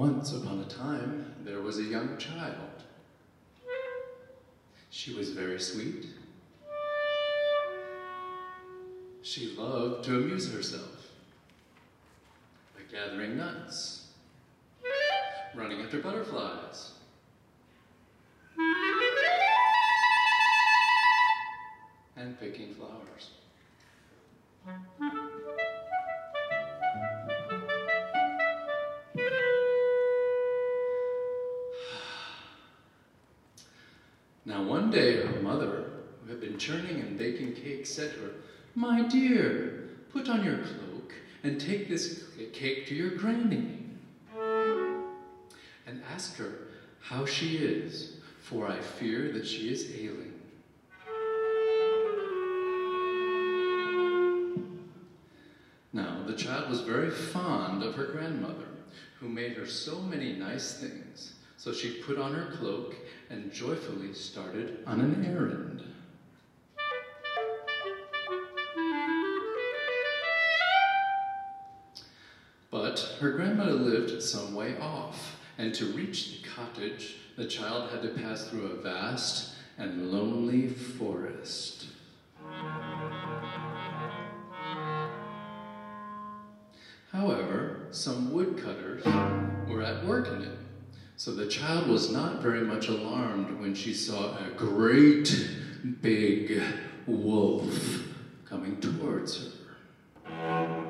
Once upon a time, there was a young child. She was very sweet. She loved to amuse herself by gathering nuts, running after butterflies, and picking flowers. Now one day her mother, who had been churning and baking cakes, said to her, "My dear, put on your cloak and take this cake to your granny, and ask her how she is, for I fear that she is ailing." Now the child was very fond of her grandmother, who made her so many nice things. So she put on her cloak and joyfully started on an errand. But her grandmother lived some way off, and to reach the cottage, the child had to pass through a vast and lonely forest. However, some woodcutters were at work in it. So the child was not very much alarmed when she saw a great big wolf coming towards her.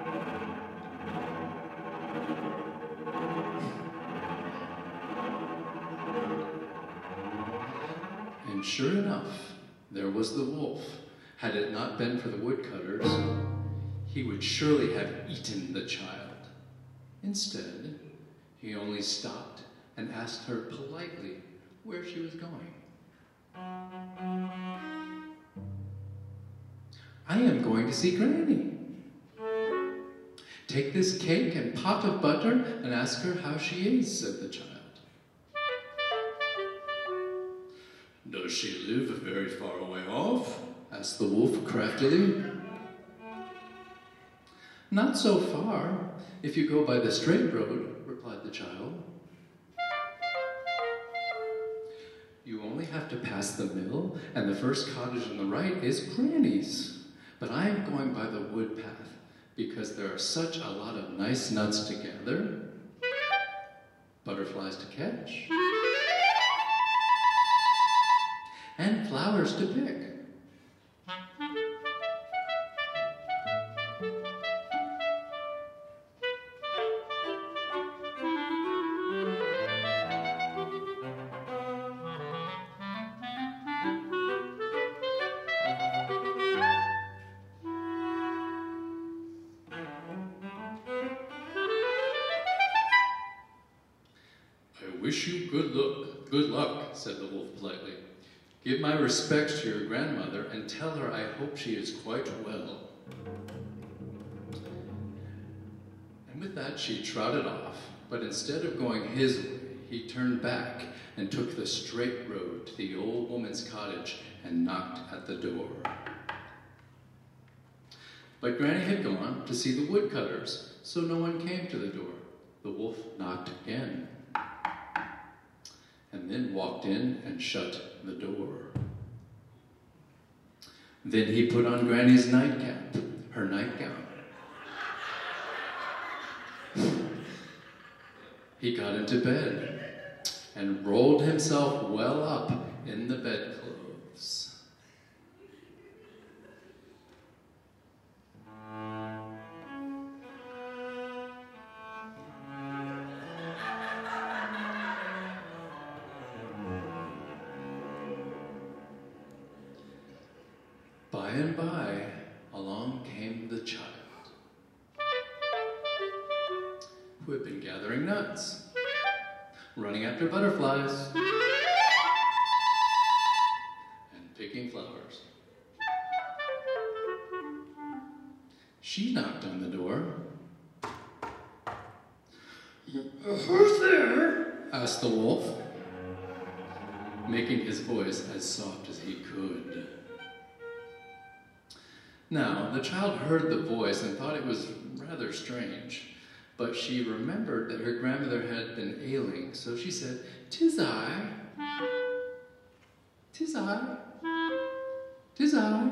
And sure enough, there was the wolf. Had it not been for the woodcutters, he would surely have eaten the child. Instead, he only stopped and asked her politely where she was going. "I am going to see Granny. Take this cake and pot of butter and ask her how she is," said the child. "Does she live very far away off?" asked the wolf craftily. "Not so far, if you go by the straight road," replied the child. "You only have to pass the mill, and the first cottage on the right is Granny's. But I am going by the wood path, because there are such a lot of nice nuts to gather, butterflies to catch, and flowers to pick." "I wish you good luck, said the wolf politely. "Give my respects to your grandmother and tell her I hope she is quite well." And with that she trotted off, but instead of going his way, he turned back and took the straight road to the old woman's cottage and knocked at the door. But Granny had gone to see the woodcutters, so no one came to the door. The wolf knocked again, and then walked in and shut the door. Then he put on Granny's nightcap, her nightgown. He got into bed and rolled himself well up in the bedclothes. By and by, along came the child, who had been gathering nuts, running after butterflies, and picking flowers. She knocked on the door. "Who's there?" asked the wolf, making his voice as soft as he could. Now, the child heard the voice and thought it was rather strange, but she remembered that her grandmother had been ailing, so she said, "'Tis I, 'tis I, 'tis I,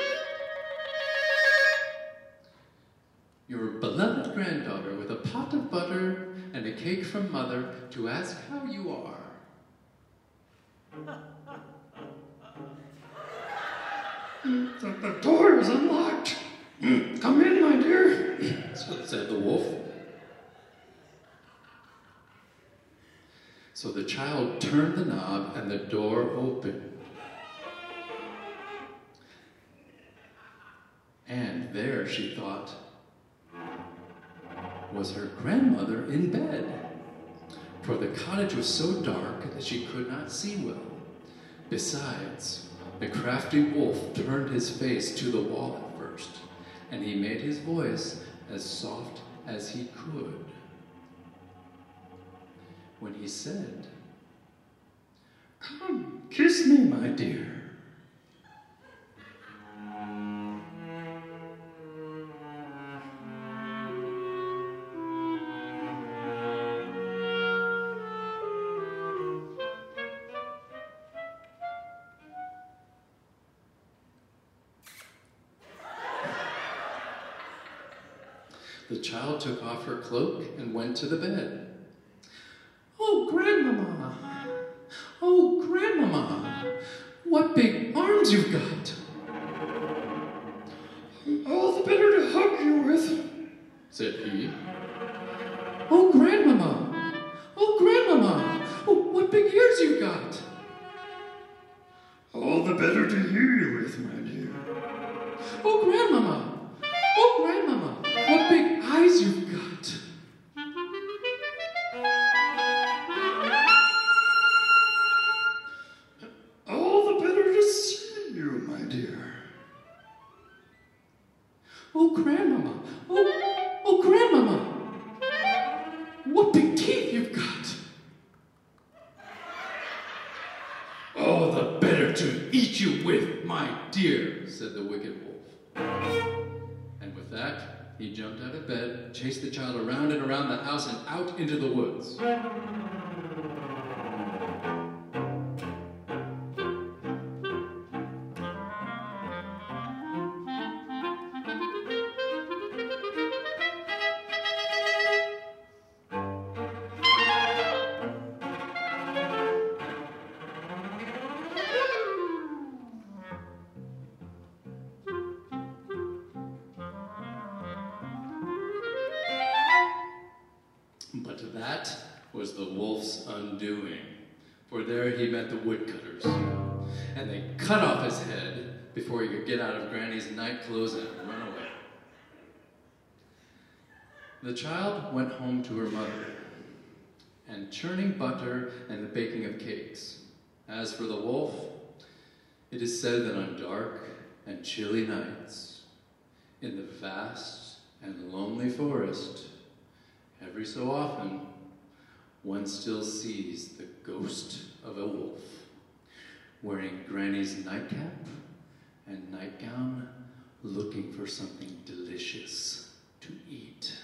your beloved granddaughter with a pot of butter and a cake from mother to ask how you are." The door is unlocked. Come in, my dear, said the wolf. So the child turned the knob and the door opened. And there, she thought, was her grandmother in bed. For the cottage was so dark that she could not see well. Besides, the crafty wolf turned his face to the wall at first, and he made his voice as soft as he could. When he said, "Come, kiss me, my dear." the child took off her cloak and went to the bed. "Oh, Grandmama! "Oh, Grandmama, what big arms you've got!" "All the better to hug you with," said he. "Oh, Grandmama! Oh, Grandmama! Oh, what big ears you've got!" "All the better to hear you with, my dear." "Oh, Grandmama! Oh, Grandmama, what big eyes you've got!" "All the better to see you, my dear." "Oh, Grandmama! Oh, Grandmama, what big teeth you've got!" "Oh, the better to eat you with, my dear," said the wicked wolf. And with that, he jumped out of bed, chased the child around and around the house and out into the woods. But that was the wolf's undoing, for there he met the woodcutters, and they cut off his head before he could get out of Granny's night clothes and run away. The child went home to her mother, and churning butter and the baking of cakes. As for the wolf, it is said that on dark and chilly nights, in the vast and lonely forest, every so often, one still sees the ghost of a wolf, wearing Granny's nightcap and nightgown, looking for something delicious to eat.